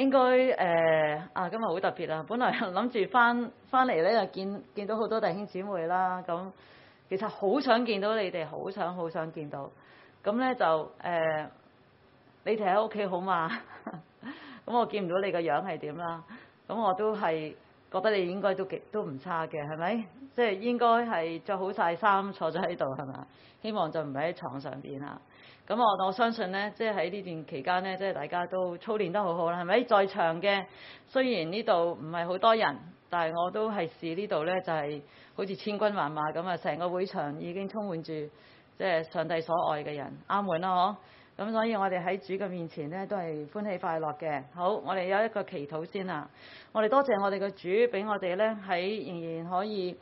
應該今日好特別啊！本來諗住翻嚟咧，就見到好多弟兄姊妹啦。咁其實好想見到你哋，好想見到。咁咧就你哋喺屋企好嘛？咁我見唔到你個樣係點啦。咁我都係覺得你應該都唔差嘅，係咪？即係應該係着好晒衫坐咗喺度係嘛？希望就唔係喺床上邊啊。咁我相信咧，即係喺呢段期間咧，即係大家都操練得好好啦，係咪？在場嘅雖然呢度唔係好多人，但係我都係視呢度咧就係好似千軍萬馬咁啊！成個會場已經充滿住即係上帝所愛嘅人，阿門啦嗬！咁所以我哋喺主嘅面前咧都係歡喜快樂嘅。好，我哋有一個祈禱先啦。我哋多謝我哋嘅主，俾我哋咧喺仍然可以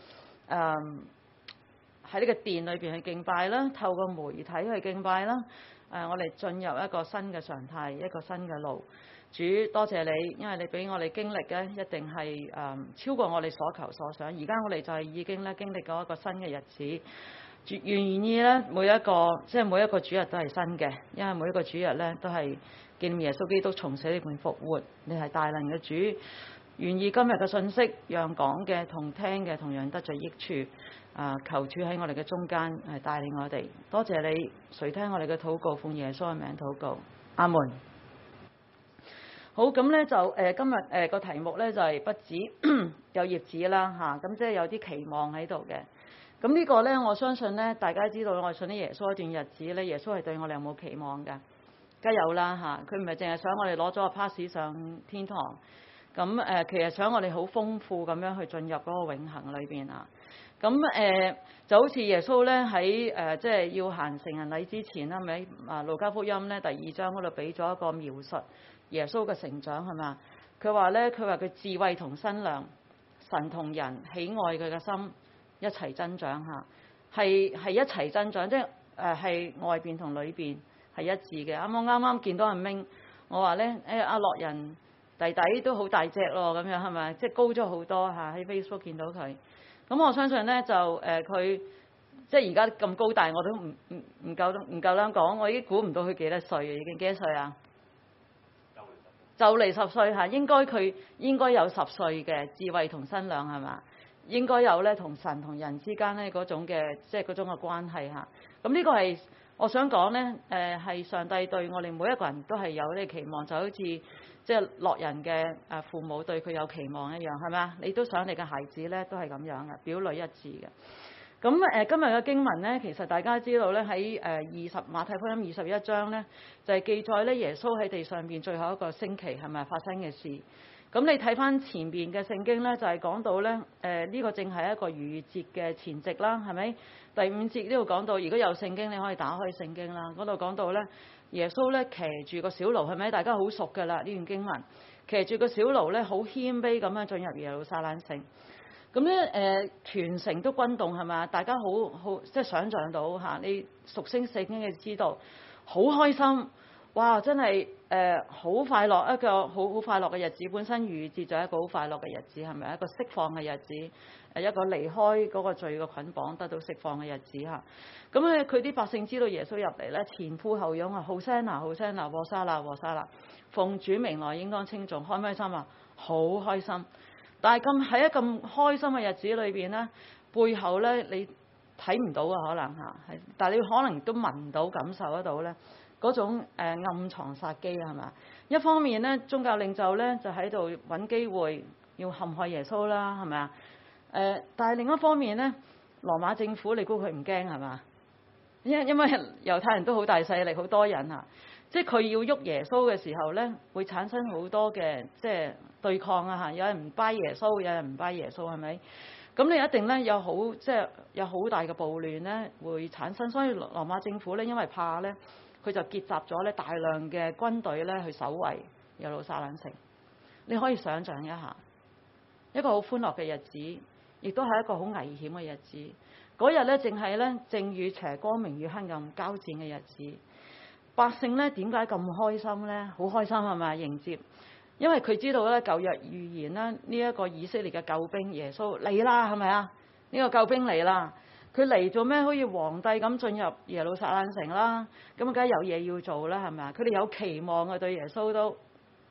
喺呢個殿裏邊去敬拜啦，透過媒體去敬拜啦。我哋進入一個新嘅常態，一個新嘅路。主多謝你，因為你俾我哋經歷咧，一定係超過我哋所求所想。而家我哋就係已經咧經歷過一個新嘅日子。願意咧每一個主日都係新嘅，因為每一個主日咧都係紀念耶穌基督從死裏邊復活。你係大能嘅主，願意今日嘅信息讓講嘅同聽嘅同樣得著益處。求主喺我哋嘅中間係帶領我哋。多謝你垂聽我哋嘅禱告，奉耶穌嘅名禱告，阿門。好，咁咧就今日個題目咧就係不止有葉子啦嚇，咁即係有啲期望喺度嘅。咁呢個咧我相信咧大家知道，我哋信啲耶穌一段日子咧，耶穌係對我哋有冇期望㗎？梗有啦嚇，佢唔係淨係想我哋攞咗個 pass 上天堂，咁其實想我哋好豐富咁樣去進入嗰個永恆裏邊啊。咁就好似耶穌咧喺即係要行成人禮之前啦，咪路加福音咧第2章嗰度俾咗一個描述耶穌嘅成長係嘛？佢話佢智慧同身量，神同人喜愛佢嘅心一齊增長嚇，係一齊增長，即係係外邊同裏邊係一致嘅。啱啱見到阿明，我話咧阿樂人弟弟都好大隻咯，咁樣係咪？即係高咗好多嚇，喺 Facebook 見到佢。咁我相信咧就佢即係而家咁高大，我都唔夠膽講，我已經估唔到佢幾多歲，已經幾多歲啊？就嚟10歲嚇，佢應該有10歲嘅智慧同身量係嘛？應該有咧同神同人之間咧嗰種嘅即係嗰種嘅關係嚇。咁呢個係我想講咧係上帝對我哋每一個人都係有呢個期望，就好似即係樂人嘅父母對佢有期望一樣，係咪啊？你都想你嘅孩子咧都係咁樣嘅，表裏一致嘅。咁今日嘅經文咧，其實大家知道咧喺馬太福音21章咧，就係記載咧耶穌喺地上邊最後一個星期係咪發生嘅事。咁你睇翻前邊嘅聖經咧，就係講到咧呢個正係一個逾越節嘅前夕啦，係咪？第5節呢度講到，如果有聖經你可以打開聖經啦，嗰度講到咧耶穌咧騎住個小驢，係咪？大家好熟㗎啦呢段經文，騎住個小驢咧好謙卑咁樣進入耶路撒冷城。咁咧全城都轟動係嘛？大家好即係想像到嚇，你熟悉聖經嘅知道，好開心，哇！真係好快樂，一個好快樂嘅日子。本身逾越節就係一個好快樂嘅日子，係咪？一個釋放嘅日子，一個離開嗰個罪嘅捆綁得到釋放嘅日子嚇。咁咧佢啲百姓知道耶穌入嚟咧，前呼後擁啊，好聲嗱，和沙拿，和沙拿，奉主名來應當稱頌，開唔開心啊？好開心！但係喺一咁開心嘅日子裏邊咧，背後咧你睇唔到啊，可能嚇，但係你可能都聞到、感受得到咧嗰種暗藏殺機係嘛？一方面咧，宗教領袖咧就喺度揾機會要陷害耶穌啦，係咪啊？但係另一方面咧，羅馬政府你估佢唔驚係嘛？因為猶太人都好大勢力，好多人啊。即係佢要喐耶穌嘅時候咧，會產生好多嘅即係對抗啊嚇！有人唔 buy 耶穌，有人唔 buy 耶穌，係咪？咁你一定咧有好大嘅暴亂咧會產生，所以羅馬政府咧因為怕咧，佢就結集咗咧大量嘅軍隊咧去守衛耶路撒冷城。你可以想像一下，一個好歡樂嘅日子，亦都係一個好危險嘅日子。嗰日咧淨係咧正與邪、光明與黑暗交戰嘅日子。百姓咧點解咁開心咧？好開心係咪？迎接，因為佢知道咧舊約預言啦，呢一個以色列嘅救兵耶穌嚟啦，係咪啊？呢個救兵嚟啦，佢嚟做咩？好似皇帝咁進入耶路撒冷城啦，咁梗係有嘢要做啦，係咪啊？佢哋有期望啊，對耶穌都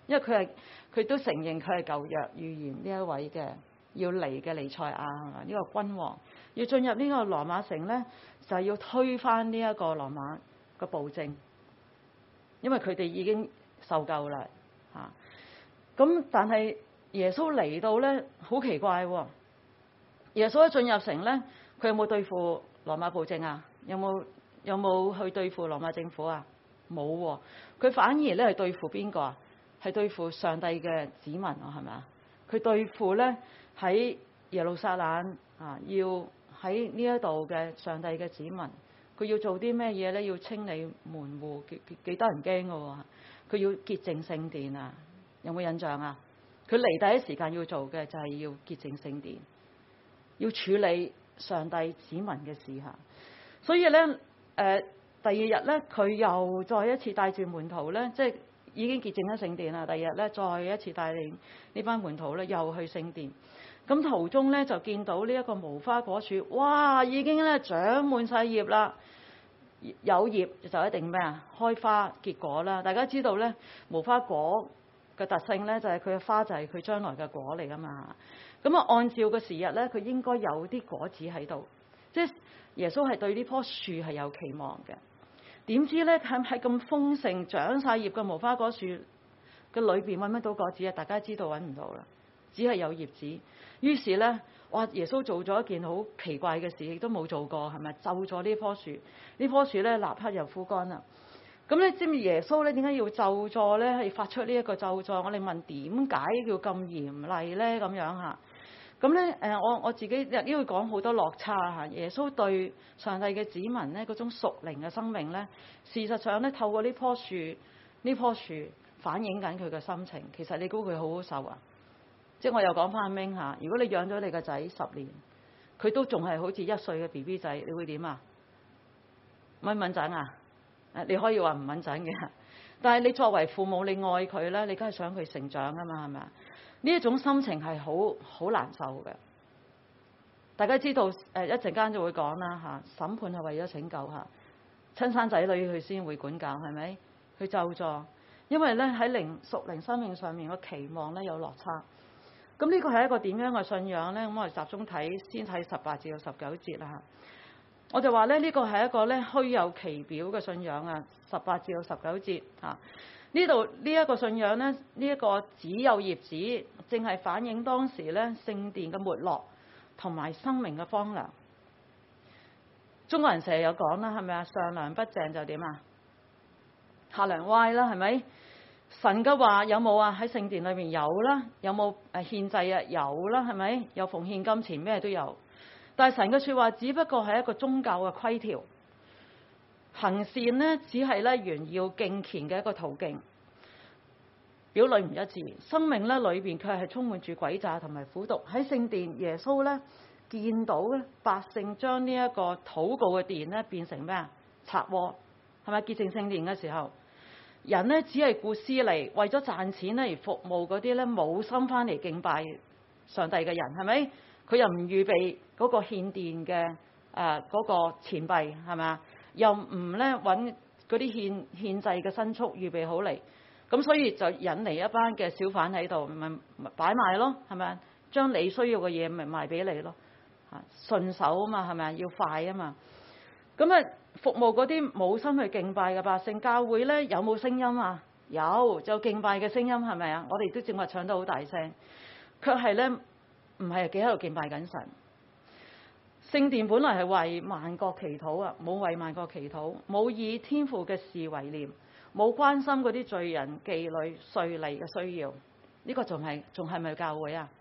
因為佢都承認佢係舊約預言呢一位嘅要嚟嘅彌賽亞，呢個君王要進入呢個羅馬城咧，就係要推翻呢一個羅馬嘅暴政，因為佢哋已經受夠啦嚇。咁但係耶穌嚟到咧，好奇怪喎！耶穌一進入城咧，佢有冇對付羅馬暴政啊？有冇去對付羅馬政府啊？冇喎，佢反而咧係對付邊個啊？係對付上帝嘅子民啊，係咪啊？佢對付咧喺耶路撒冷啊，要喺呢一度嘅上帝嘅子民，佢要做啲咩嘢咧？要清理門戶，幾得人驚㗎喎！佢要潔淨聖殿啊！有冇印象啊？佢嚟第一時間要做嘅就係要潔淨聖殿，要處理上帝子民嘅事嚇。所以咧，第二日咧，佢又再一次帶住門徒咧，即係已經潔淨咗聖殿啦。第二日咧，再一次帶領呢班門徒咧，又去聖殿。咁途中咧就見到呢一個無花果樹，哇！已經咧長滿晒葉啦。有葉就一定咩啊？開花結果啦。大家知道咧，無花果嘅特性咧就係佢嘅花就係佢將來嘅果嚟噶嘛。咁啊，按照個時日咧，佢應該有啲果子喺度。即係耶穌係對呢棵樹係有期望嘅。點知咧喺咁豐盛長晒葉嘅無花果樹嘅裏邊揾唔到果子啊？大家知道揾唔到啦，只係有葉子。於是咧，哇！耶穌做咗一件好奇怪嘅事，亦都冇做過，係咪？咒咗呢棵樹，呢棵樹咧立刻又枯乾啦。咁咧，知唔知耶穌咧點解要咒詛咧？係發出呢一個咒詛？我哋問點解要咁嚴厲咧？咁樣嚇。咁咧，我自己呢會講好多落差嚇。耶穌對上帝嘅子民咧嗰種屬靈嘅生命咧，事實上咧透過呢棵樹反映緊佢嘅心情。其實你估佢好好受啊？即係我又講翻阿明嚇，如果你養咗你個仔10年，佢都仲係好似1歲嘅 BB 仔，你會點啊？敏唔敏陣啊？你可以話唔敏陣嘅，但係你作為父母，你愛佢咧，你梗係想佢成長㗎嘛，係咪啊？呢一種心情係好難受嘅。大家知道一陣間就會講啦嚇，審判係為咗拯救嚇，親生仔女佢先會管教，係咪？佢咒詛，因為咧喺屬靈生命上面個期望咧有落差。咁呢個係一個點樣嘅信仰咧？咁我哋集中先睇18至到19節啦嚇。我就話咧呢個係一個咧虛有其表嘅信仰啊。18至到19節嚇，呢度呢一個信仰咧，呢一個只有葉子，正係反映當時咧聖殿嘅沒落同埋生命嘅荒涼。中國人成日有講啦，係咪啊？上梁不正就點啊？下梁歪啦，係咪？神嘅話有冇啊？喺聖殿裏面有啦，有冇獻祭啊？有啦，係咪？有奉獻金錢，咩都有。但係神嘅說話只不過係一個宗教嘅規條，行善呢，只係咧炫耀敬虔嘅一個途徑，表裏唔一致。生命咧裏邊卻係充滿住詭詐同埋苦毒。喺聖殿，耶穌咧見到咧百姓將呢一個禱告嘅殿咧變成咩啊？賊窩，係咪？潔淨聖殿嘅時候，人呢只係顧私利，為咗賺錢咧而服務嗰啲咧冇心翻嚟敬拜上帝嘅人，係咪？佢又唔預備嗰個獻殿嘅嗰個錢幣，係咪啊？又唔咧揾嗰啲獻祭嘅牲畜預備好嚟，咁所以就引嚟一班嘅小販喺度，咪擺賣咯，係咪啊？將你需要嘅嘢咪賣俾你咯，順手啊嘛，係咪啊？要快啊嘛。咁啊，服務嗰啲冇心去敬拜嘅百姓，教會咧有冇聲音啊？有，就敬拜嘅聲音，係咪啊？我哋都正話唱得好大聲，卻係咧唔係幾喺度敬拜緊神。聖殿本來係為萬國祈禱啊，冇為萬國祈禱，冇以天父嘅事為念，冇關心嗰啲罪人、妓女、稅吏嘅需要。呢個仲係咪教會啊？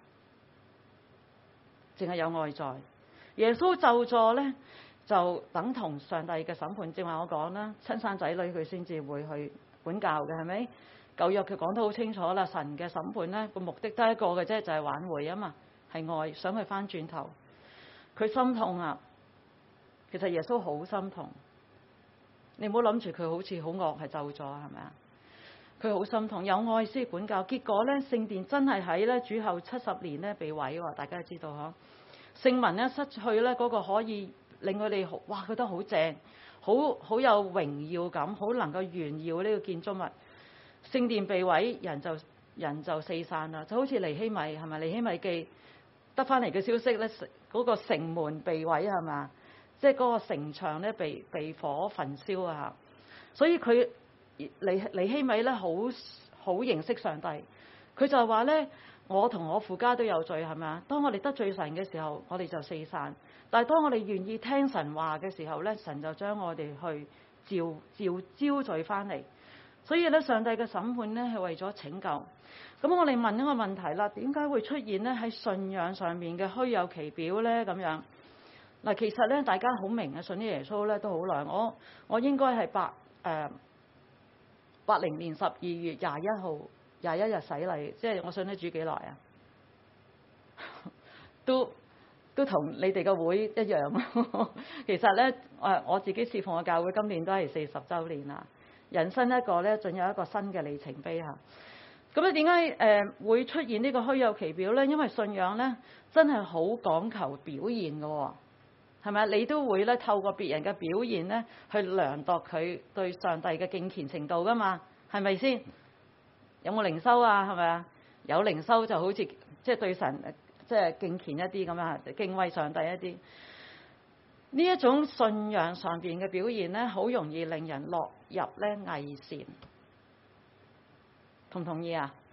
淨係有外在。耶穌咒詛咧，就等同上帝嘅審判。正話我講啦，親生仔女佢先至會去管教嘅，係咪？舊約佢講得好清楚啦，神嘅審判咧個目的得一個嘅啫，就係挽回啊嘛，係愛，想佢翻轉頭。佢心痛啊，其實耶穌好心痛。你唔好諗住佢好似好惡係咒詛，係咪啊？佢好心痛，有愛先管教。結果咧，聖殿真係喺咧主後70年咧被毀喎，大家都知道嗬。聖民咧失去咧嗰個可以令佢哋哇覺得好正，好有榮耀感，好能夠炫耀呢個建築物。聖殿被毀，人就人就四散啦，就好似尼希米係咪？尼希米記得翻嚟嘅消息咧，嗰個城門被毀係嘛？即係嗰個城牆咧被火焚燒啊！所以佢尼希米咧好認識上帝，佢就話咧：我同我父家都有罪係咪啊？當我哋得罪神嘅時候，我哋就四散；但係當我哋願意聽神話嘅時候咧，神就將我哋去招聚翻嚟。所以咧，上帝嘅審判咧係為咗拯救。咁我哋問一個問題啦，點解會出現咧喺信仰上面嘅虛有其表咧？咁樣嗱，其實咧大家好明嘅，信啲耶穌咧都好耐。我應該係80年12月21日洗禮，即係我信得主幾耐啊？都同你哋嘅會一樣。其實咧，我自己侍奉嘅教會今年都係40週年啦。人生一個咧，進入一個新嘅里程碑嚇。咁咧點解會出現呢個虛有其表咧？因為信仰咧真係好講求表現嘅喎，係咪啊？你都會咧透過別人嘅表現咧去量度佢對上帝嘅敬虔程度噶嘛？係咪先？有冇靈修啊？係咪啊？有靈修就好似即係對神即係敬虔一啲咁樣，敬畏上帝一啲。呢一種信仰上邊嘅表現咧，好容易令人落入咧偽善，同唔同意啊？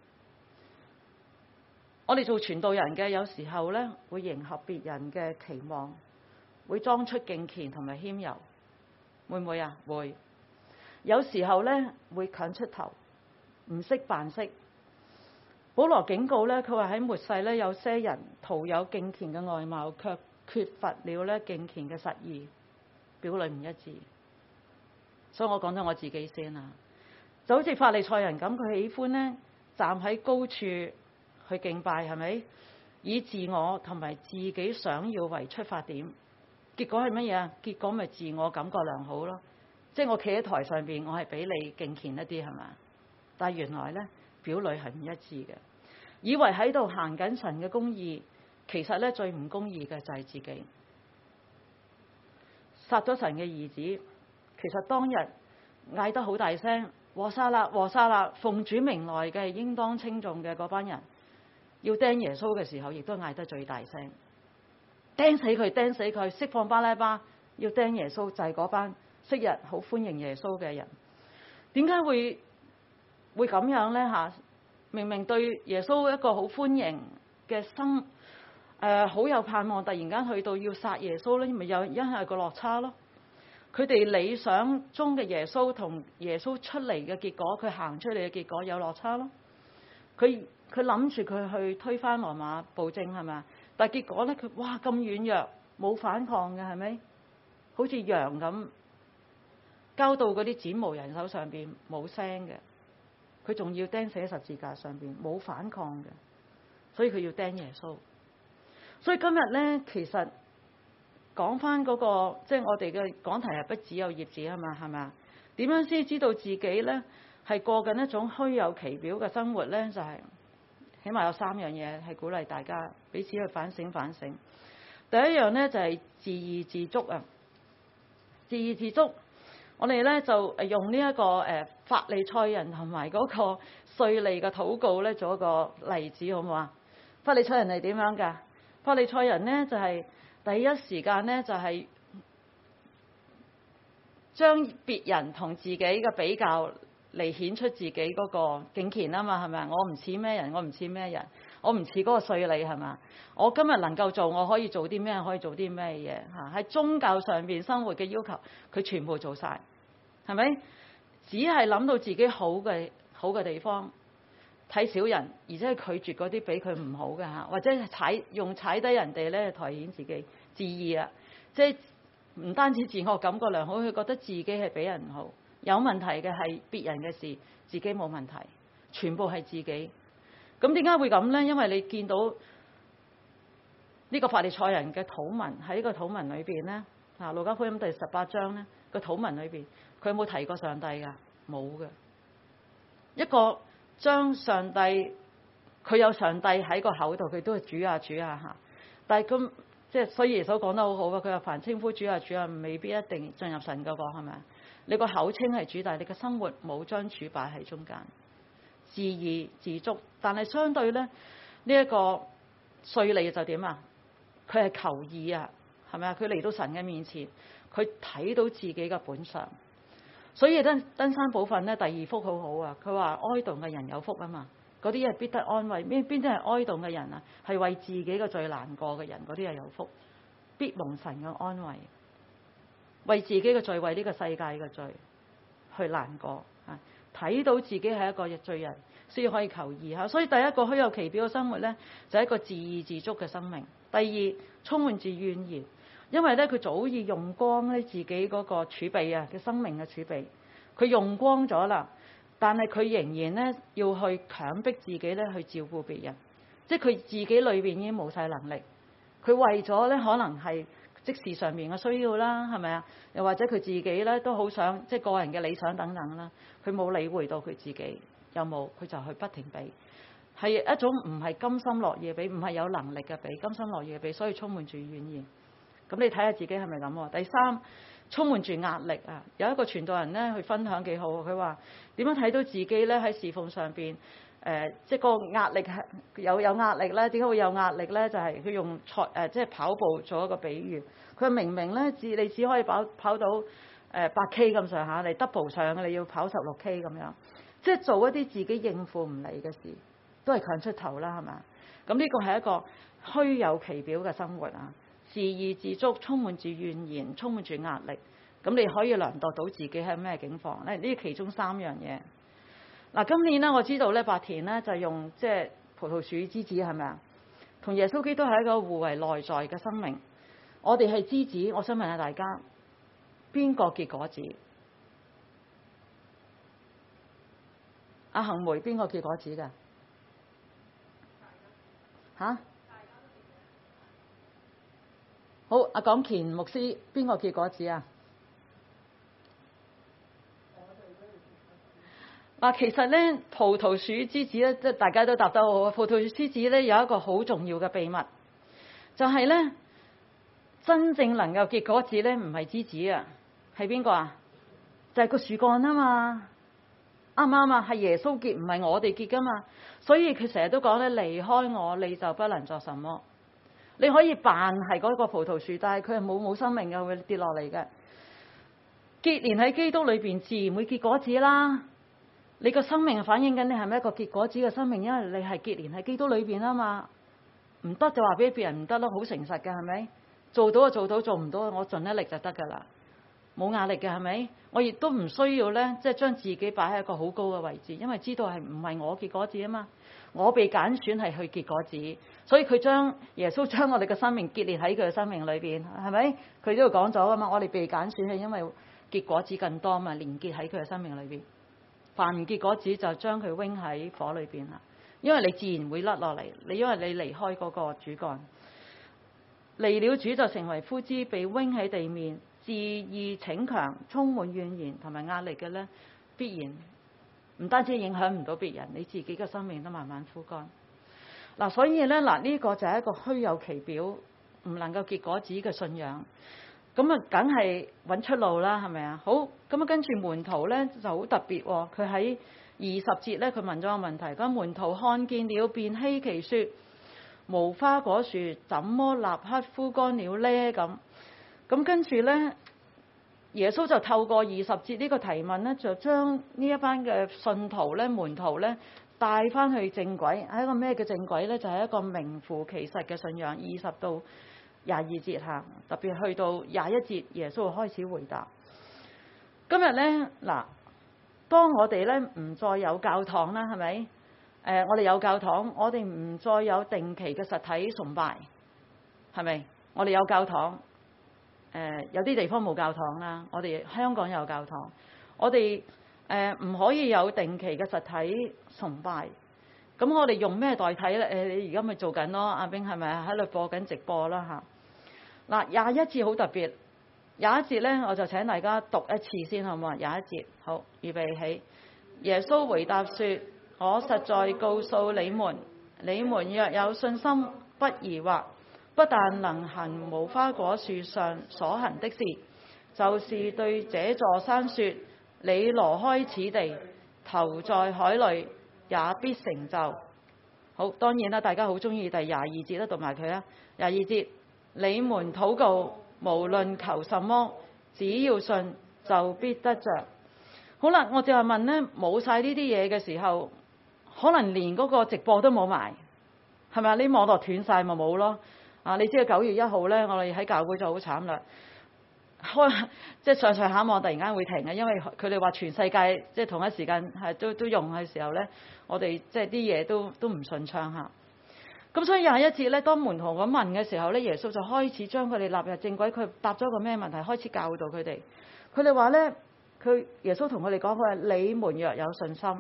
我哋做傳道人嘅，有時候咧會迎合別人嘅期望，會裝出敬虔同埋謙柔，會唔會啊？會。有時候咧會強出頭，唔識扮識。保羅警告咧，佢話喺末世咧有些人徒有敬虔嘅外貌，卻缺乏了咧敬虔嘅實意，表裏唔一致。所以我講咗我自己先啦，就好似法利賽人咁，佢喜歡咧站喺高處去敬拜，係咪？以自我同埋自己想要為出發點，結果係乜嘢啊？結果咪自我感覺良好咯，即係我企喺台上邊，我係比你敬虔一啲係嘛？但係原來咧表裏係唔一致嘅，以為喺度行緊神嘅公義。其實咧最唔公義嘅就係自己殺咗神嘅兒子。其實當日嗌得好大聲，和散那，和散那，奉主名來嘅應當稱頌嘅嗰班人，要釘耶穌嘅時候，亦都嗌得最大聲，釘死佢，釘死佢，釋放巴拉巴，要釘耶穌，就係嗰班昔日好歡迎耶穌嘅人。點解會咁樣呢？嚇，明明對耶穌一個好歡迎嘅心。好有盼望，突然間去到要殺耶穌咧，咪有因係個落差咯。佢哋理想中嘅耶穌同耶穌出嚟嘅結果，佢行出嚟嘅結果有落差咯。佢諗住佢去推翻羅馬暴政係咪？但係結果咧，佢哇咁軟弱，冇反抗嘅係咪？好似羊咁交到嗰啲剪毛人手上邊冇聲嘅，佢仲要釘死喺十字架上邊冇反抗嘅，所以佢要釘耶穌。所以今日咧，其實講翻嗰個，即係我哋嘅講題係不只有葉子啊嘛，係咪啊？點樣先知道自己咧係過緊一種虛有其表嘅生活咧？就係起碼有3樣嘢係鼓勵大家彼此去反省反省。第一樣咧就係自義自足啊！自義自足，我哋咧就用呢一個法利賽人同埋嗰個稅吏嘅禱告咧做一個例子，好唔好啊？法利賽人係點樣㗎？法利賽人呢，就係第一時間呢，就係將別人同自己嘅比較嚟顯出自己嗰個敬虔啊嘛，係咪啊？我唔似咩人，我唔似咩人，我唔似嗰個稅吏係嘛？我今日能夠做，我可以做啲咩？可以做啲咩嘢嚇？喺宗教上邊生活嘅要求，佢全部做晒，係咪？只係諗到自己好嘅地方。睇小人，而且係拒絕嗰啲比佢唔好嘅嚇，或者用踩低人哋咧抬顯自己自義啊！即係唔單止自我感覺良好，佢覺得自己係比人唔好。有問題嘅係別人嘅事，自己冇問題，全部係自己。咁點解會咁咧？因為你見到呢個法利賽人嘅禱文喺呢個禱文裏邊咧，啊路加福音第18章咧個禱文裏邊，佢有冇提過上帝㗎？冇嘅。一個將上帝，佢有上帝喺個口度，佢都係主啊主啊嚇。但係咁即係，所以耶穌講得好好嘅，佢話凡稱呼主啊主啊，未必一定進入神嗰個係咪？你個口稱係主，但係你嘅生活冇將主擺喺中間， 自義自足。但係相對咧，呢一個稅吏就點啊？佢係求義啊，係咪啊？佢嚟到神嘅面前，佢睇到自己嘅本相。所以登山寶訓咧，第二幅好好啊。佢話哀慟嘅人有福啊嘛，嗰啲係必得安慰。邊啲係哀慟嘅人啊？係為自己嘅罪難過嘅人，嗰啲係有福，必蒙神嘅安慰。為自己嘅罪，為呢個世界嘅罪去難過啊！睇到自己係一個罪人，先可以求義嚇。所以第一個虛有其表嘅生活咧，就係一個自義自足嘅生命。第二，充滿住怨言。因為咧，佢早已用光咧自己嗰個儲備啊嘅生命嘅儲備，佢用光咗啦，但係佢仍然咧要去強迫自己咧去照顧別人，即係佢自己裏邊已經冇晒能力，佢為咗咧可能係即時上面嘅需要啦，係咪啊？又或者佢自己咧都好想即係個人嘅理想等等啦，佢冇理會到佢自己有冇，佢就去不停俾，係一種唔係甘心樂意嘅俾，唔係有能力嘅俾，甘心樂意嘅俾，所以充滿住怨言。咁你睇下自己係咪咁喎？第三，充滿住壓力啊！有一個傳道人咧去分享幾好，佢話點樣睇到自己咧喺侍奉上邊即係個壓力係有壓力咧？點解會有壓力咧？就係佢用即係跑步做一個比喻。佢明明咧你只可以跑到8K 咁上下，你 double 上嘅你要跑16K 咁樣，即係做一啲自己應付唔嚟嘅事，都係強出頭啦，係咪？咁呢個係一個虛有其表嘅生活啊！自義自足，充滿住怨言，充滿住壓力。咁你可以量度到自己係咩境況咧？呢其中3樣嘢。嗱，今年咧我知道咧白田咧就用即係葡萄樹枝子，係咪啊？同耶穌基督係一個互為內在嘅生命。我哋係枝子，我想問下大家，邊個結果子？阿杏梅邊個結果子㗎？嚇？好，阿講乾牧師邊個結果子啊？嗱，其實咧葡萄樹枝子咧，即係大家都答得好好。葡萄樹枝子咧有一個好重要嘅秘密，就係咧真正能夠結果子咧，唔係枝子啊，係邊個啊？就係個樹幹啊嘛，啱唔啱啊？係耶穌結，唔係我哋結噶嘛。所以佢成日都講咧，離開我你就不能作什麼。你可以扮係嗰個葡萄樹，但係佢係冇生命嘅，會跌落嚟嘅。結連喺基督裏邊，自然會結果子啦。你個生命反映緊你係咪一個結果子嘅生命？因為你係結連喺基督裏邊啊嘛。唔得就話俾別人唔得咯，好誠實嘅係咪？做到就做到，做唔到我盡一力就得㗎啦。冇壓力嘅係咪？我亦都唔需要咧，即係將自己擺喺一個好高嘅位置，因為知道係唔係我結果子啊嘛。我被揀選係去結果子，所以佢將耶穌將我哋嘅生命結連喺佢嘅生命裏邊，係咪？佢都講咗啊嘛，我哋被揀選係因為結果子更多嘛，連結喺佢嘅生命裏邊。凡唔結果子就將佢扔喺火裏邊啦，因為你自然會甩落嚟，因為你離開嗰個主幹，離了主就成為枯枝，被扔喺地面，自義逞強，充滿怨言同埋壓力嘅咧，必然唔單止影響唔到別人，你自己嘅生命都慢慢枯乾。嗱，所以咧呢個就係一個虛有其表，唔能夠結果子嘅信仰。咁啊，梗係揾出路啦，係咪啊？好，咁啊，跟住門徒咧就好特別喎。佢喺20節咧，佢問咗個問題。嗰門徒看見了，便稀奇說：無花果樹怎麼立刻枯乾了呢？咁跟住咧，耶穌就透過20節呢個提問咧，就將呢一班嘅信徒咧、門徒咧帶翻去正軌。係一個咩嘅正軌咧？就係一個名副其實嘅信仰。20到22節下，特別去到21節，耶穌開始回答。今日咧嗱，當我哋咧唔再有教堂啦，係咪？我哋有教堂，我哋唔再有定期嘅實體崇拜，係咪？我哋有教堂，有啲地方冇教堂啦。我哋香港有教堂，我哋唔可以有定期嘅實體崇拜。咁我哋用咩代替咧？你而家咪做緊咯，阿冰係咪喺度播緊直播啦嚇？嗱，21節好特別，21節咧我就請大家讀一次先好唔好啊？21節，好，預備起。耶穌回答說：我實在告訴你們，你們若有信心，不疑惑，不但能行無花果樹上所行的事，就是對這座山說：你挪開此地，投在海裏， 也必成就。好，當然啦，大家好中意第22節都讀埋佢啊。22節，你們禱告，無論求什麼，只要信，就必得着。好啦，我就係問呢，冇晒呢啲嘢嘅時候，可能連嗰個直播都冇埋，係咪啊？你網絡斷晒咪冇咯？啊，你知道9月1號呢，我哋喺教會就好慘啦。即係上下網突然間會停嘅，因為佢哋話全世界即係同一時間係都用嘅時候呢，我哋即係啲嘢都唔順暢嚇。咁所以21節呢，當門徒咁問嘅時候呢，耶穌就開始將佢哋納入正軌。佢答咗個咩問題？開始教導佢哋。佢哋話呢，耶穌同佢哋講，佢話你們若有信心。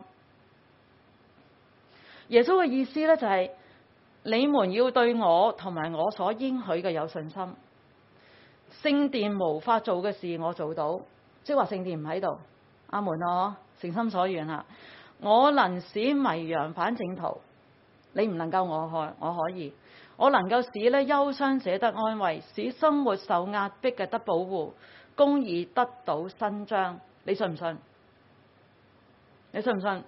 耶穌嘅意思呢，就係你們要對我同埋我所應許嘅有信心。聖殿無法做嘅事我做到，即係話聖殿唔喺度。阿門啊，誠心所願啊！我能使迷羊返正途，你唔能夠，我可以。我能夠使咧憂傷者得安慰，使生活受壓迫嘅得保護，公義得到伸張。你信唔信？你信唔信？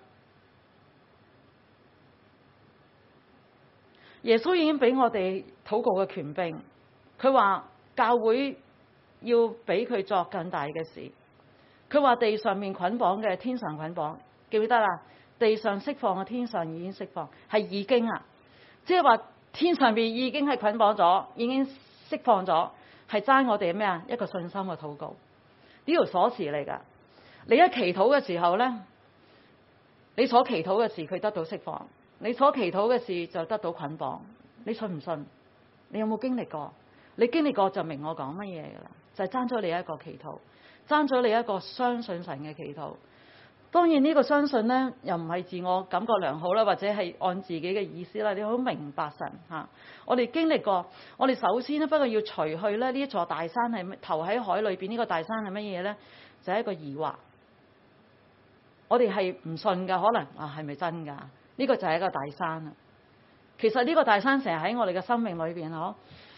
耶穌已經俾我哋禱告嘅權柄，佢話教會要俾佢作更大嘅事。佢話地上面捆綁嘅，天上捆綁，記唔記得啦？地上釋放嘅，天上已經釋放，係已經啊！即係話天上邊已經係捆綁咗，已經釋放咗，係爭我哋咩啊？一個信心嘅禱告，呢條鎖匙嚟㗎。你一祈禱嘅時候呢，你所祈禱嘅事佢得到釋放，你所祈禱嘅事就得到捆綁。你信唔信？你有冇經歷過？你經歷過就明我講乜嘢㗎啦，就係爭咗你一個祈禱，爭咗你一個相信神嘅祈禱。當然呢個相信呢，又唔係自我感覺良好啦，或者係按自己嘅意思啦。你好明白神嚇，我哋經歷過，我哋首先呢，不過要除去咧呢一座大山係投喺海裏邊，呢個大山係乜嘢呢？就係一個疑惑。我哋係唔信㗎，可能啊係咪真㗎？呢個就係一個大山啊！其實呢個大山成日喺我哋嘅生命裏邊嗬。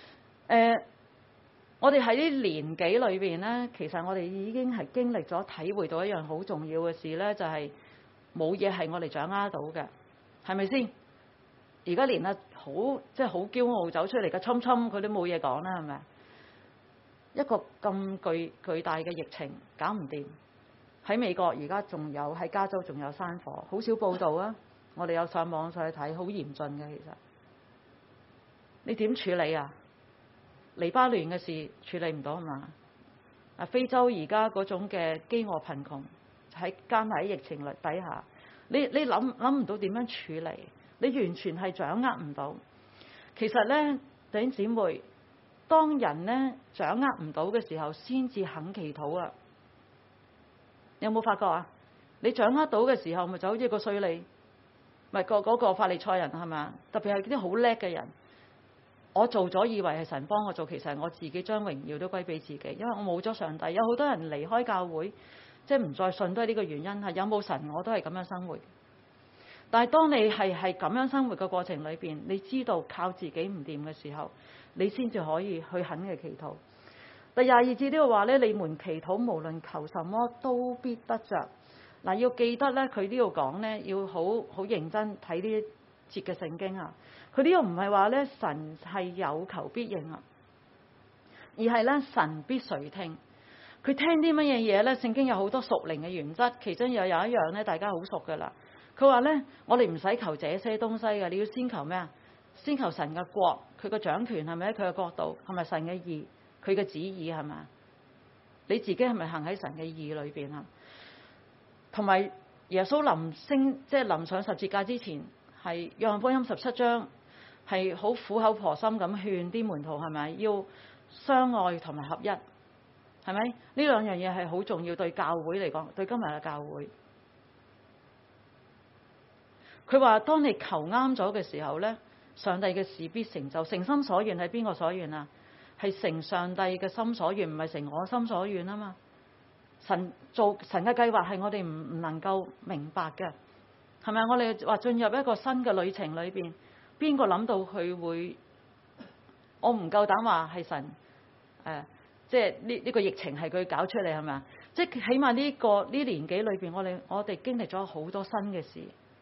我哋喺啲年紀裏邊呢，其實我哋已經係經歷咗、體會到一樣好重要嘅事呢，就係冇嘢係我哋掌握到嘅，係咪先？而家連好即係好驕傲走出嚟嘅侵侵，佢都冇嘢講啦，係咪？一個咁巨大嘅疫情搞唔掂，喺美國而家仲有，喺加州仲有山火，好少報道啊！我哋有上網上去睇，好嚴峻嘅其實。你點處理啊？黎巴嫩嘅事處理唔到係嘛？非洲而家嗰種嘅飢餓貧窮，喺加埋疫情底下，你諗唔到點樣處理，你完全係掌握唔到。其實呢，弟兄姊妹，當人呢掌握唔到嘅時候，先至肯祈禱啊！你有冇發覺啊？你掌握到嘅時候，咪就好似個稅吏，咪嗰個法利賽人係嘛？特別係啲好叻嘅人。我做咗以為係神幫我做，其實係我自己將榮耀都歸俾自己，因為我冇咗上帝。有好多人離開教會，即係唔再信，都係呢個原因。係有冇神，我都係咁樣生活。但係當你係咁樣生活嘅過程裏邊，你知道靠自己唔掂嘅時候，你先至可以去肯嘅祈禱。第22節呢度話咧，你們祈禱無論求什麼都必得着。嗱，要記得咧，佢呢度講咧，要好認真睇呢一節嘅聖經啊。佢呢個唔係話咧神係有求必應啊，而係咧神必垂聽。佢聽啲乜嘢嘢咧？聖經有好多屬靈嘅原則，其中有一樣咧，大家好熟噶啦。佢話咧，我哋唔使求這些東西嘅，你要先求咩啊？先求神嘅國，佢嘅掌權係咪喺佢嘅國度？係咪神嘅義？佢嘅旨意係咪？你自己係咪行喺神嘅義裏邊啊？同埋耶穌臨上十字架之前，係約翰福音17章。係好苦口婆心咁勸啲門徒，係咪要相愛同埋合一？係咪呢兩樣嘢係好重要，對教會嚟講，對今日嘅教會。佢話當你求啱咗嘅時候呢，上帝嘅事必成就。誠心所願係邊個所願啊？係成上帝嘅心所願，唔係成我心所願啊嘛。神嘅計劃係我哋唔能夠明白嘅，係咪？我哋話進入一個新嘅旅程裏邊。邊個諗到佢會？我唔夠膽話係神，即係呢個疫情係佢搞出嚟係咪啊？即係起碼呢年紀裏邊，我哋經歷咗好多新嘅事，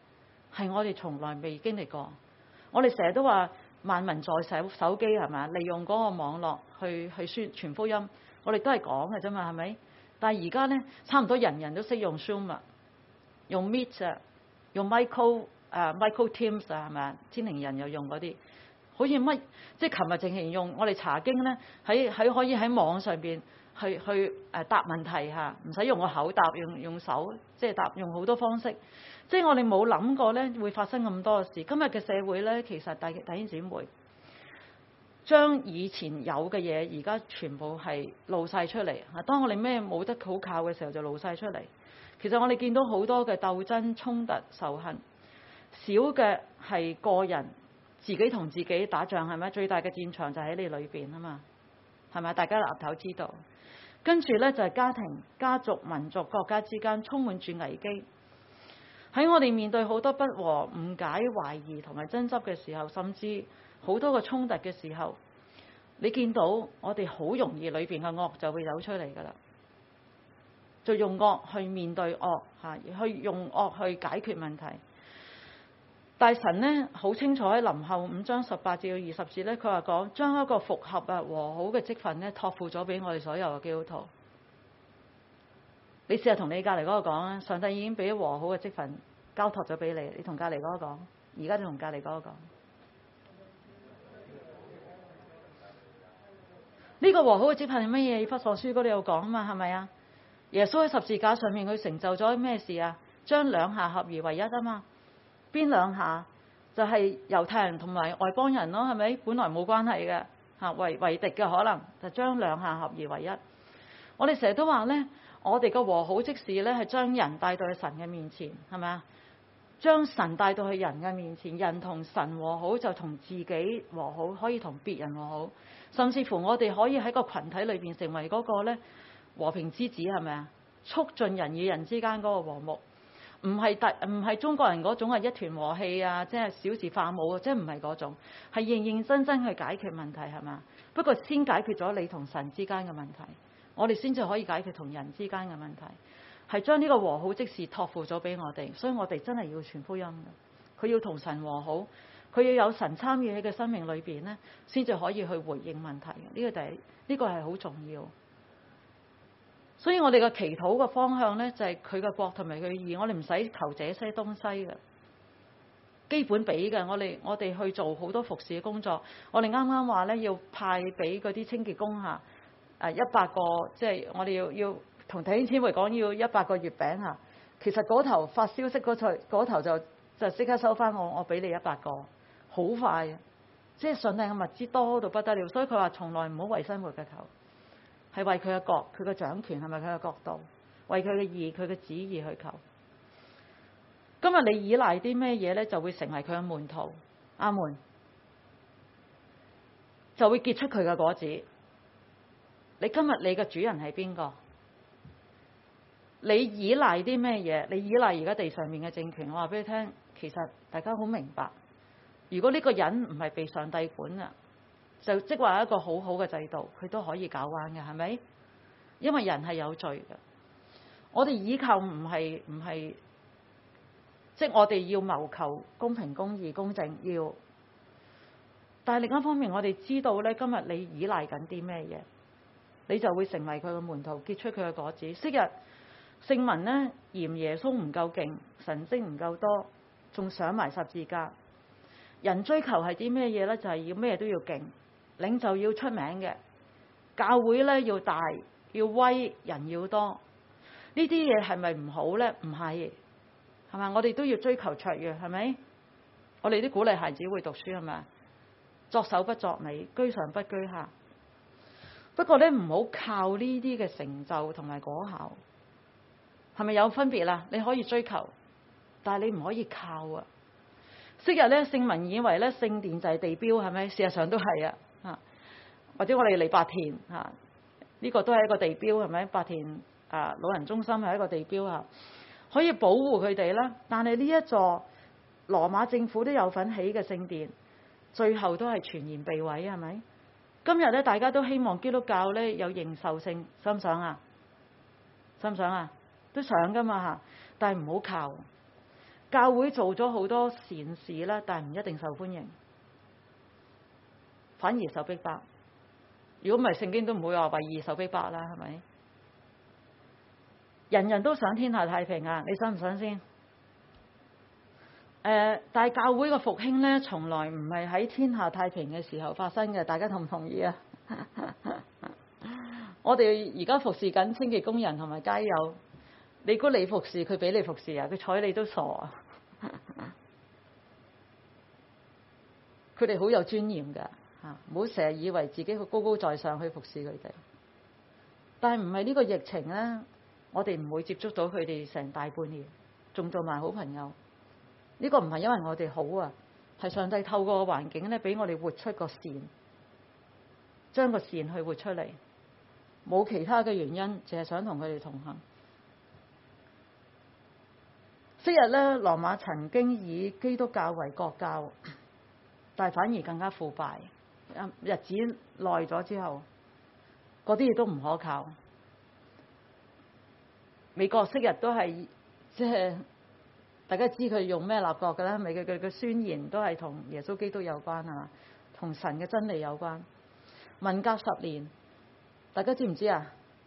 係我哋從來未經歷過。我哋成日都話萬民在手機係咪？利用嗰個網絡去傳福音，我哋都係講嘅啫嘛，係咪？但係而家咧，差唔多人人都識用 Zoom 啊，用 Meet 啊，用 Micro Teams 啊，係咪？天靈人又用嗰啲，好似乜即係琴日淨係用我哋查經咧，喺可以喺網上邊去答問題嚇，唔使用個口答，用手即係答，用好多方式。即係我哋冇諗過咧會發生咁多事。今日嘅社會咧，其實弟兄姊妹將以前有嘅嘢，而家全部係露晒出嚟。當我哋咩冇得好靠嘅時候，就露晒出嚟。其實我哋見到好多嘅鬥爭、衝突、仇恨，少嘅係個人自己同自己打仗，係咪？最大嘅戰場就喺你裏邊啊嘛，係咪？大家岌頭知道。跟住咧就係家庭、家族、民族、國家之間充滿住危機。喺我哋面對好多不和、誤解、懷疑同埋爭執嘅時候，甚至好多個衝突嘅時候，你見到我哋好容易裏邊嘅惡就會走出嚟㗎啦，就用惡去面對惡嚇，去用惡去解決問題。大神呢好清楚喺林後5章18至到20節咧，佢話講將一個復合和好嘅職分咧託付咗俾我哋所有嘅基督徒。你試下同你隔離嗰個講啊，上帝已經俾和好嘅職分交託咗俾你，你同隔離嗰個講，而家就同隔離嗰個講。呢個和好嘅職分係乜嘢？以弗所書嗰度有講啊嘛，係咪啊？耶穌喺十字架上面佢成就咗咩事啊？將兩下合而為一啊嘛。邊兩下？就係猶太人同埋外邦人咯，係咪？本來冇關係嘅嚇，為敵嘅可能就將兩下合而為一。我哋成日都話咧，我哋嘅和好即是咧係將人帶到去神嘅面前，係咪啊？將神帶到去人嘅面前，人同神和好就同自己和好，可以同別人和好，甚至乎我哋可以喺個群體裏邊成為嗰個咧和平之子，係咪啊？促進人與人之間嗰個和睦。唔係中國人嗰種係一團和氣啊，即係小事化無啊，即係唔係嗰種，係認認真真去解決問題，係嘛？不過先解決咗你同神之間嘅問題，我哋先至可以解決同人之間嘅問題，係將呢個和好即時託付咗俾我哋，所以我哋真係要傳福音嘅。佢要同神和好，佢要有神參與喺佢生命裏邊咧，先至可以去回應問題。呢個係好重要。所以我哋嘅祈禱嘅方向咧，就係佢嘅國同埋佢嘅義。我哋唔使求這些東西嘅，基本俾嘅。我哋去做好多服侍嘅工作。我哋啱啱話咧要派俾嗰啲清潔工嚇，100個，即係我哋要同弟兄姊妹講要100個月餅嚇。其實嗰頭發消息嗰頭就即刻收翻我俾你100個，好快嘅。即係上帝嘅物資多到不得了，所以佢話從來唔好為生活嘅求。係為佢嘅國，佢嘅掌權係咪佢嘅國度？為佢嘅義，佢嘅旨意去求。今日你依賴啲咩嘢咧，就會成為佢嘅門徒。阿門。就會結出佢嘅果子。你今日你嘅主人係邊個？你依賴啲咩嘢？你依賴而家地上面嘅政權。我話俾你聽，其實大家好明白。如果呢個人唔係被上帝管啊，就即話一個好好嘅制度，佢都可以搞彎嘅，係咪？因為人係有罪嘅。我哋依靠唔係，即係我哋要謀求公平、公義、公正，要。但係另一方面，我哋知道咧，今日你依賴緊啲咩嘢，你就會成為佢嘅門徒，結出佢嘅果子。昔日聖民呢，嫌耶穌唔夠勁，神蹟唔夠多，仲上埋十字架。人追求係啲咩嘢咧？就係要咩都要勁。領袖要出名嘅，教會咧要大要威，人要多，呢啲嘢係咪唔好咧？唔係，係咪？我哋都要追求卓越，係咪？我哋都鼓勵孩子會讀書，係咪？作首不作尾，居上不居下。不過咧，唔好靠呢啲嘅成就同埋果效，係咪有分別啦？你可以追求，但係你唔可以靠啊！昔日咧，聖民以為咧聖殿就係地標，係咪？事實上都係啊。或者我哋嚟白田呢個都係一個地標，係咪？白田老人中心係一個地標啊，可以保護佢哋啦。但係呢一座羅馬政府都有份起嘅聖殿，最後都係全然被毀，係咪？今日咧，大家都希望基督教咧有認受性，想唔想啊？想唔想啊？都想噶嘛嚇，但係唔好靠。 教會做咗好多善事啦，但係唔一定受歡迎，反而受逼迫。如果唔係，聖經都唔會話為義受逼迫啦，係咪？人人都想天下太平啊，你想唔想先？但係教會嘅復興咧，從來唔係喺天下太平嘅時候發生嘅，大家同唔同意啊？我哋而家服侍緊清潔工人同埋街友，你估你服侍佢俾你服侍啊？佢睬你都傻啊！佢哋好有尊嚴㗎嚇，唔好成日以為自己好高高在上去服侍佢哋。但係唔係呢個疫情咧，我哋唔會接觸到佢哋成大半年，仲做埋好朋友。呢個唔係因為我哋好啊，係上帝透過個環境咧，俾我哋活出個善，將個善去活出嚟，冇其他嘅原因，淨係想同佢哋同行。昔日咧，羅馬曾經以基督教為國教，但係反而更加腐敗。日子耐咗之後，嗰啲嘢都唔可靠。美國昔日都係即係。大家知佢用咩立國嘅啦？咪佢嘅宣言都係同耶穌基督有關啊，同神嘅真理有關。文革10年，大家知唔知啊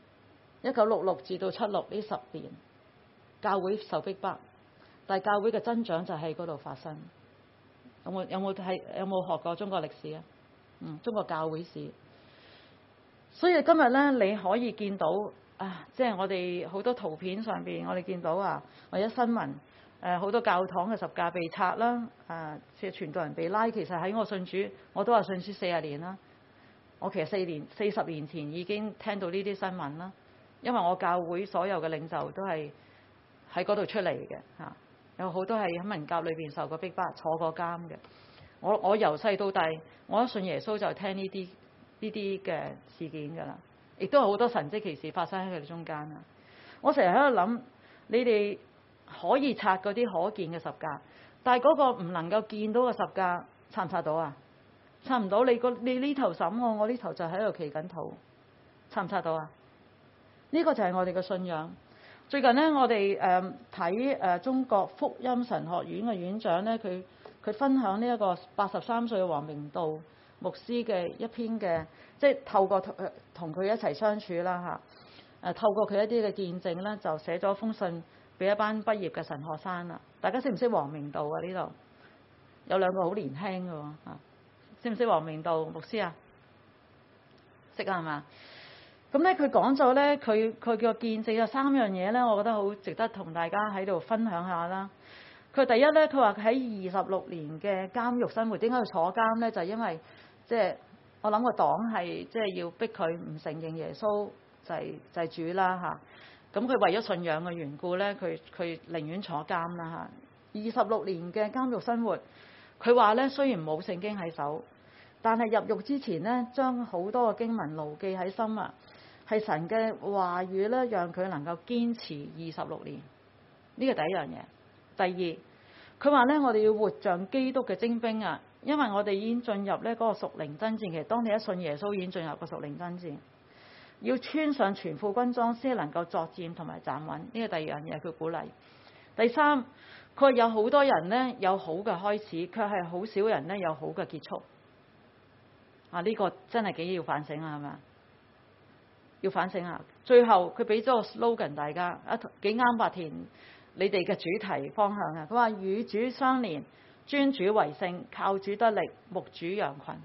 ？1966至到76呢10年，教會受逼迫，但係教會嘅增長就喺嗰度發生。有冇學過中國歷史啊？中國教會史。所以今日咧，你可以見到啊，即係我哋好多圖片上邊，我哋見到啊，或者新聞。好多教堂嘅十架被拆啦，即係傳道人被拉。其實喺我信主，我都話信主40年啦。我其實40年前已經聽到呢啲新聞啦，因為我教會所有嘅領袖都係喺嗰度出嚟嘅嚇，有好多係喺文革裏邊受過逼迫、坐過監嘅。我由細到大，我一信耶穌就聽呢啲嘅事件㗎啦，亦都有好多神蹟奇事發生喺佢哋中間啊。我成日喺度諗，你哋可以拆嗰啲可見嘅十架，但係嗰個唔能夠見到嘅十架，拆唔拆到啊？拆唔到。你呢頭審我呢頭就喺度祈緊禱，拆唔拆到啊？呢個就係我哋嘅信仰。最近呢，我哋睇中國福音神學院嘅院長呢，佢分享呢一個83歲嘅王明道牧師嘅一篇嘅，即係透過同佢一齊相處啦嚇，透過佢一啲嘅見證呢，就寫咗封信俾一班畢業嘅神學生啦。大家識唔識王明道啊？呢度有兩個好年輕嘅喎，識唔識王明道牧師啊？識啊，係嘛？咁咧佢講咗咧，佢個見證有3樣嘢咧，我覺得好值得同大家喺度分享下啦。佢第一咧，佢話喺26年嘅監獄生活，點解要坐監咧？就係因為即係我諗個黨係即係要逼佢唔承認耶穌就係主啦嚇。咁佢為咗信仰嘅緣故咧，佢寧願坐監啦嚇。26年嘅監獄生活，佢話咧雖然冇聖經喺手，但係入獄之前咧，將好多嘅經文牢記喺心啊。係神嘅話語咧，讓佢能夠堅持26年。呢個第一樣嘢。第二，佢話咧，我哋要活像基督嘅精兵啊，因為我哋已經進入咧嗰個屬靈爭戰。其實當你一信耶穌，已經進入個屬靈爭戰。要穿上全副軍裝先能夠作戰同埋站穩。呢個第二樣嘢，佢鼓勵。第三，佢話有好多人咧有好嘅開始，卻係好少人咧有好嘅結束。呢個真係幾要反省啊，係咪？要反省下。最後佢俾咗個 slogan 大家，幾啱白田你哋嘅主題方向啊！佢話與主相連，尊主為聖，靠主得力，牧主羊群。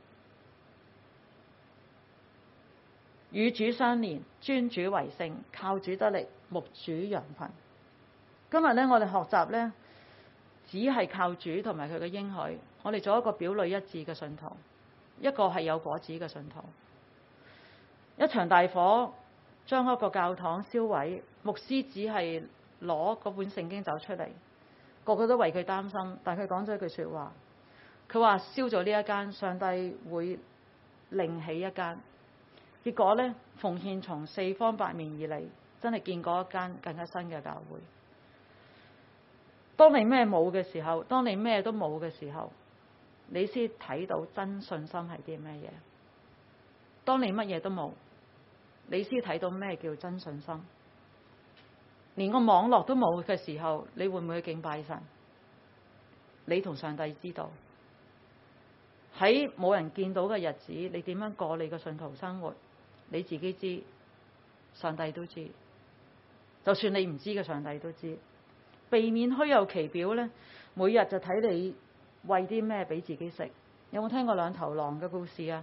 與主相連，尊主為聖，靠主得力，牧主羊群。今日咧，我哋學習咧，只係靠主同埋佢嘅應許，我哋做一個表裏一致嘅信徒，一個係有果子嘅信徒。一場大火將一個教堂燒毀，牧師只係攞嗰本聖經走出嚟，個個都為佢擔心。但佢講咗一句說話，佢話燒咗呢一間，上帝會另起一間。結果呢，奉獻從4方8面而嚟，真係見過一間更加新嘅教會。當你咩冇嘅時候，當你咩都冇嘅時候，你先睇到真信心係啲咩嘢。當你乜嘢都冇，你先睇到咩叫真信心。連個網絡都冇嘅時候，你會唔會去敬拜神？ 你同上帝知道。喺冇人見到嘅日子，你點樣過你嘅信徒生活，你自己知，上帝都知。就算你唔知嘅，上帝都知。避免虛有其表呢，每日就睇你餵啲咩俾自己食。有冇聽過兩頭狼嘅故事啊？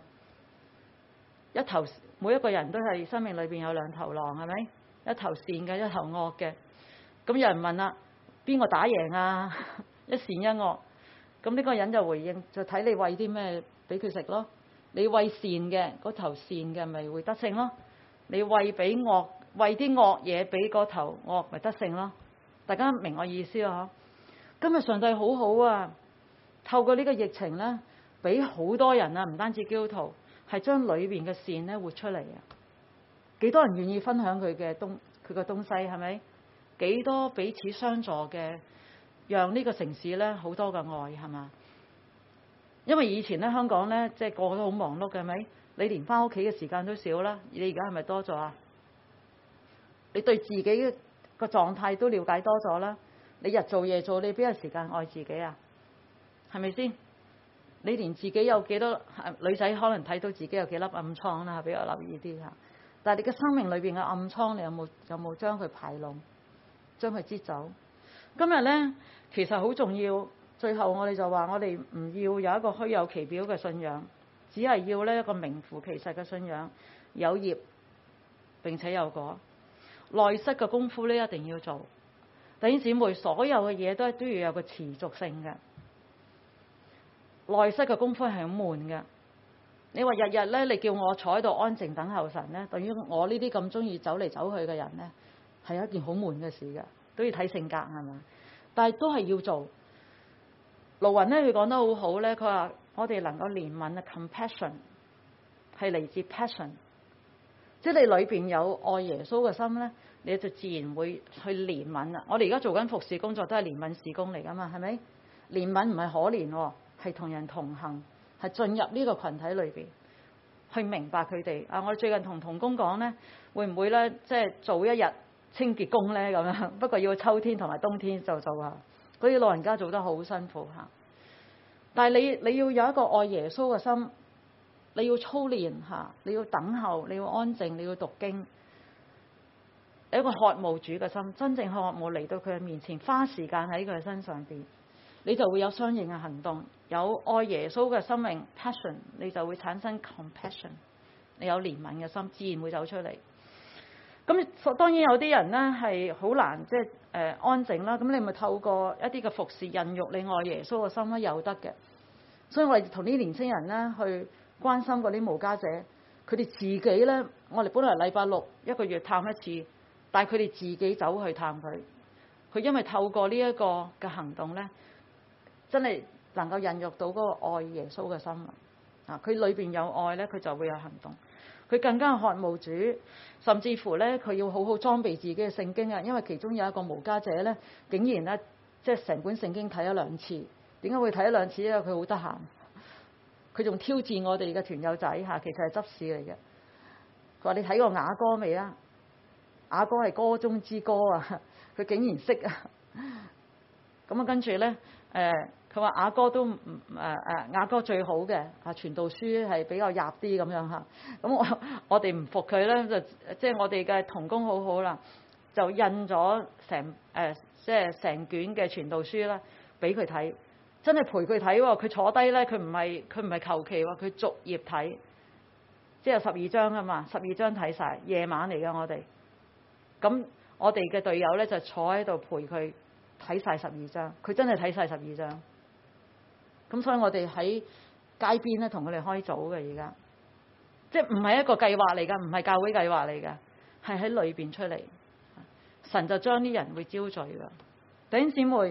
每一個人都係生命裏邊有兩頭狼，係咪？一頭善嘅，一頭惡嘅。咁有人問啦，邊個打贏啊？一善一惡。咁呢個人就回應，就睇你餵啲咩俾佢食咯。你餵善嘅，嗰頭善嘅咪會得勝咯。你餵啲惡嘢俾嗰頭惡，咪得勝咯。大家明我意思啊？今日上帝好好啊，透過呢個疫情呢，俾好多人啊，唔單止基督徒，係將裏邊嘅善呢活出嚟啊！幾多人願意分享佢嘅東西，係咪？幾多彼此相助嘅，讓呢個城市呢好多嘅愛，係嘛？因為以前呢，香港呢，即係個個都好忙碌嘅，係咪？你連翻屋企嘅時間都少啦，你而家係咪多咗啊？你對自己個狀態都了解多咗啦，你日做夜做，你邊有時間愛自己啊？係咪先？你連自己有幾多女仔可能睇到自己有幾粒暗瘡啦，比較留意啲嚇。但係你嘅生命裏邊嘅暗瘡，你有冇將佢排膿，將佢擠走？今日呢，其實好重要。最後我哋就話，我哋唔要有一個虛有其表嘅信仰，只係要呢一個名副其實嘅信仰，有業並且有果。內室嘅功夫呢，一定要做。弟兄姊妹，所有嘅嘢都要有個持續性嘅。內室嘅功夫係好悶嘅。你話日日咧，你叫我坐喺度安靜等候神咧，對於我呢啲咁中意走嚟走去嘅人咧，係一件好悶嘅事嘅，都要睇性格係嘛？但係都係要做。盧雲咧，佢講得好好咧，佢話我哋能夠憐憫嘅 compassion 係嚟自 passion， 即係你裏邊有愛耶穌嘅心咧，你就自然會去憐憫啦。我哋而家做緊服侍工作都係憐憫事工嚟噶嘛，係咪？憐憫唔係可憐喎，係同人同行，係進入呢個群體裏邊去明白佢哋。我哋最近同同工講咧，會唔會咧即係做一日清潔工咧咁樣？不過要秋天同埋冬天就做下。嗰啲老人家做得好辛苦嚇，但係你要有一個愛耶穌嘅心，你要操練嚇，你要等候，你要安靜，你要讀經，有一個渴慕主嘅心，真正渴慕嚟到佢嘅面前，花時間喺佢嘅身上邊，你就會有相應嘅行動，有愛耶穌嘅生命 passion， 你就會產生 compassion， 你有憐憫嘅心，自然會走出嚟。咁當然有啲人咧係好難即係安靜啦，咁你咪透過一啲嘅服侍孕育你愛耶穌嘅心咧，有得嘅。所以我哋同啲年青人咧去關心嗰啲無家者，佢哋自己咧，我哋本來禮拜六一個月探一次，但係佢哋自己走去探佢。佢因為透過呢一個嘅行動咧，真係能夠孕育到嗰個愛耶穌嘅心啊！佢裏邊有愛咧，佢就會有行動。佢更加渴慕主，甚至乎咧，佢要好好裝備自己嘅聖經啊！因為其中有一個無家者咧，竟然咧即係成本聖經睇咗2次。點解會睇咗2次？因為佢好得閒，佢仲挑戰我哋嘅團友仔嚇，其實係執事嚟嘅。佢話：你睇過雅歌未啊？雅歌係歌中之歌啊！佢竟然識啊！咁啊，跟住咧佢話雅歌都雅歌最好嘅傳道書係比較入啲咁樣嚇。咁我哋唔服佢咧，就即係我哋嘅同工好好啦，就印咗即係成卷嘅傳道書啦，俾佢睇，真係陪佢睇喎。佢坐低咧，佢唔係求其喎，佢逐頁睇，即係有12章啊嘛，12章睇晒，夜晚嚟嘅我哋。咁我哋嘅隊友咧就坐喺度陪佢睇晒12章，佢真係睇晒12章。咁所以我哋喺街邊咧同佢哋開組嘅，而家即係唔係一個計劃嚟㗎，唔係教會計劃嚟㗎，係喺裏邊出嚟。神就將啲人會招聚㗎。弟兄姊妹，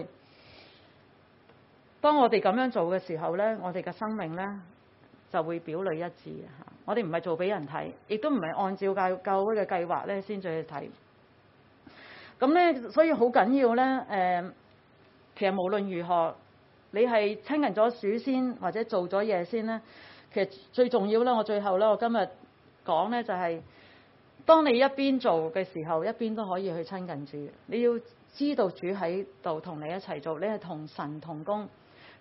當我哋咁樣做嘅時候咧，我哋嘅生命咧就會表裏一致嚇。我哋唔係做俾人睇，亦都唔係按照教會嘅計劃咧先至去睇。咁咧，所以好緊要咧。其實無論如何，你係親近咗主先，或者做咗嘢先咧，其實最重要咧。我最後咧，我今日講咧就係，當你一邊做嘅時候，一邊都可以去親近主。你要知道主喺度同你一齊做，你係同神同工。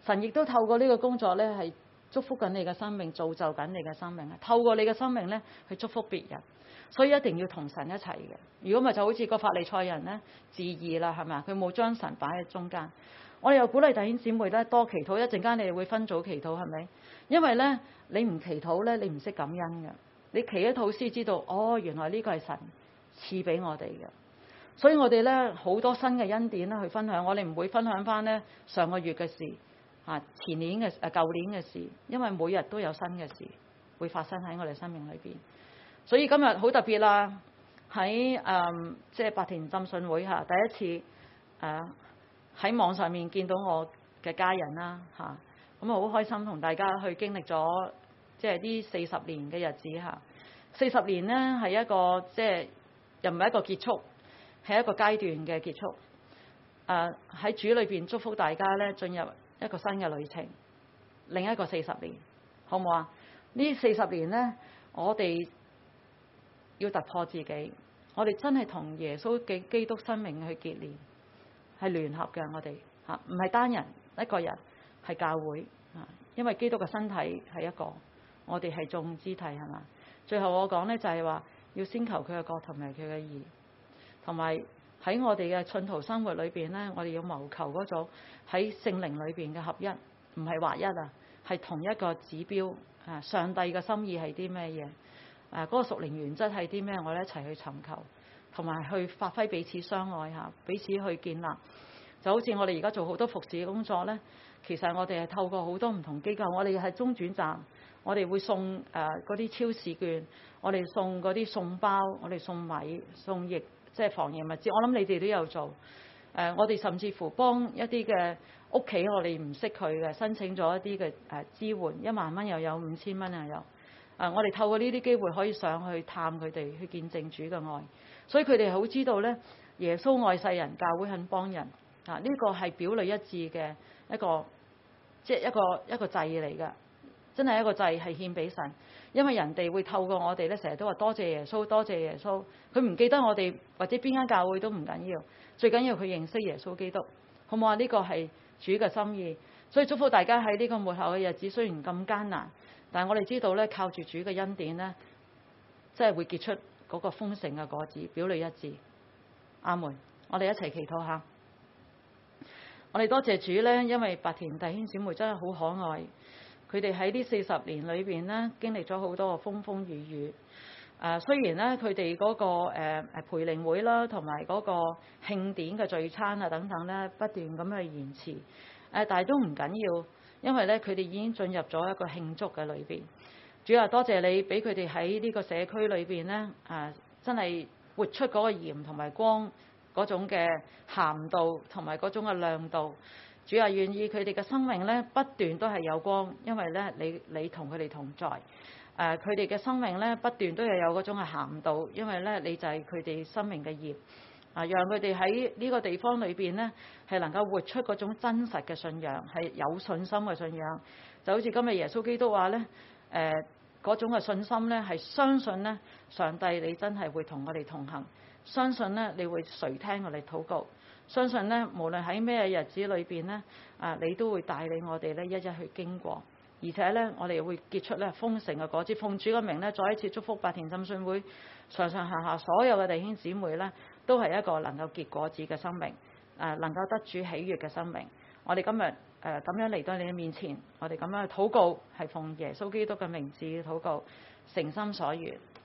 神亦都透過呢個工作咧，係祝福緊你嘅生命，造就緊你嘅生命啊！透過你嘅生命咧，去祝福別人，所以一定要同神一齊嘅。如果唔係就好似個法利賽人咧，自義啦，係咪啊？佢冇將神擺喺中間。我哋又鼓勵弟兄姊妹咧，多祈禱。一陣間你哋會分組祈禱，係咪？因為咧，你唔祈禱咧，你唔識感恩嘅。你祈一禱先知道，哦，原來呢個係神賜俾我哋嘅。所以我哋咧好多新嘅恩典咧去分享。我哋唔會分享翻咧上個月嘅事啊，前年嘅舊年嘅事，因為每日都有新嘅事會發生喺我哋生命裏邊。所以今日好特別啦，喺即係白田浸信會嚇，第一次喺網上面見到我嘅家人啦嚇，咁啊好開心同大家去經歷咗即係呢40年嘅日子嚇。40年呢係一個即係又唔係一個結束，係一個階段嘅結束。喺主裏邊祝福大家咧進入一個新嘅旅程，另一個40年，好唔好啊？呢40年呢，我哋要突破自己，我哋真係同耶穌嘅基督生命去結連，係聯合嘅。我哋嚇唔係單人一個人，係教會啊，因為基督嘅身體係一個，我哋係眾肢體係嘛。最後我講呢，就係話要先求佢嘅國同埋佢嘅義，同埋喺我哋嘅信徒生活裏邊呢，我哋要謀求嗰種喺聖靈裏邊嘅合一，唔係劃一啊，係同一個指標啊。上帝嘅心意係啲咩嘢？嗰個屬靈原則係啲咩？我哋一齊去尋求，同埋去發揮彼此相愛嚇，彼此去建立。就好似我哋而家做好多服侍嘅工作呢，其實我哋係透過好多唔同機構，我哋係中轉站，我哋會送嗰啲超市券，我哋送嗰啲餸包，我哋送米、送疫，即係防疫物資。我諗你哋都有做。我哋甚至乎幫一啲嘅屋企，我哋唔識佢嘅，申請咗一啲嘅支援，1萬蚊又有，5000蚊又有。我哋透過呢啲機會可以上去探佢哋，去見證主嘅愛。所以佢哋好知道呢，耶穌愛世人，教會肯幫人啊！呢個係表裏一致嘅一個，即係一個祭嚟㗎。真係一個祭係獻俾神，因為人哋會透過我哋咧，成日都話多謝耶穌，多謝耶穌。佢唔記得我哋或者邊間教會都唔緊要，最緊要佢認識耶穌基督，好唔好啊？呢個係主嘅心意，所以祝福大家喺呢個末後嘅日子，雖然咁艱難，但係我哋知道咧，靠住主嘅恩典咧，即係會結出嗰個豐盛嘅果子，表裏一致。阿門！我哋一齊祈禱下。我哋多謝主咧，因為白田弟兄姊妹真係好可愛。佢哋喺呢40年裏邊呢，經歷咗好多個風風雨雨。雖然呢，佢哋嗰個培靈會啦，同埋嗰個慶典嘅聚餐啊等等呢，不斷咁去延遲。但係都唔緊要，因為呢，佢哋已經進入咗一個慶祝嘅裏邊。主啊，多謝你俾佢哋喺呢個社區裏邊呢，真係活出嗰個鹽同埋光嗰種嘅鹹度同埋嗰種嘅亮度。主啊，願意佢哋嘅生命咧不斷都係有光，因為咧你同佢哋同在。佢哋嘅生命咧不斷都係有嗰種嘅鹹度，因為咧你就係佢哋生命嘅鹽。讓佢哋喺呢個地方裏邊咧係能夠活出嗰種真實嘅信仰，係有信心嘅信仰。就好似今日耶穌基督話咧，嗰種嘅信心咧係相信咧上帝你真係會同我哋同行，相信咧你會垂聽我哋禱告。相信咧，無論喺咩日子裏邊咧，你都會帶領我哋咧一一去經過，而且咧我哋會結出咧豐盛嘅果子。奉主嘅名咧，再一次祝福白田浸信會上上下下所有嘅弟兄姊妹咧，都係一個能夠結果子嘅生命，能夠得主喜悅嘅生命。我哋今日咁樣嚟到你嘅面前，我哋咁樣去禱告，係奉耶穌基督嘅名字禱告，誠心所願。